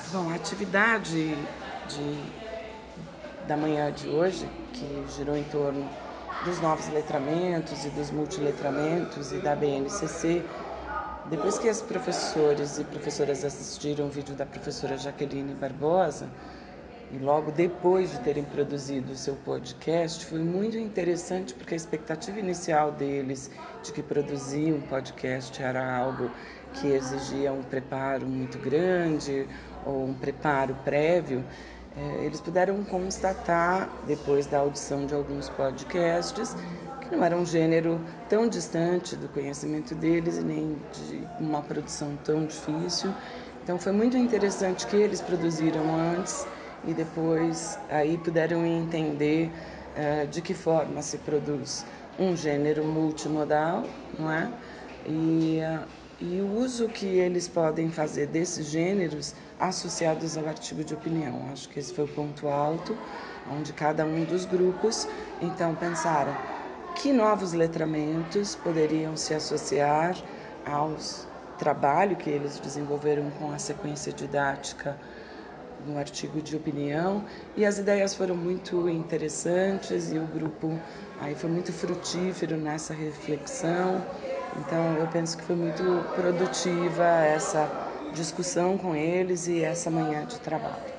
Bom, a atividade da manhã de hoje, que girou em torno dos novos letramentos e dos multiletramentos e da BNCC, depois que os professores e professoras assistiram o vídeo da professora Jaqueline Barbosa, e logo depois de terem produzido o seu podcast, foi muito interessante porque a expectativa inicial deles de que produzir um podcast era algo que exigia um preparo muito grande ou um preparo prévio. Eles puderam constatar, depois da audição de alguns podcasts, que não era um gênero tão distante do conhecimento deles e nem de uma produção tão difícil. Então foi muito interessante que eles produziram antes e depois aí puderam entender de que forma se produz um gênero multimodal, não é? E o uso que eles podem fazer desses gêneros associados ao artigo de opinião. Acho que esse foi o ponto alto, onde cada um dos grupos, então, pensaram que novos letramentos poderiam se associar ao trabalho que eles desenvolveram com a sequência didática no artigo de opinião, e as ideias foram muito interessantes e o grupo aí foi muito frutífero nessa reflexão. Então eu penso que foi muito produtiva essa discussão com eles e essa manhã de trabalho.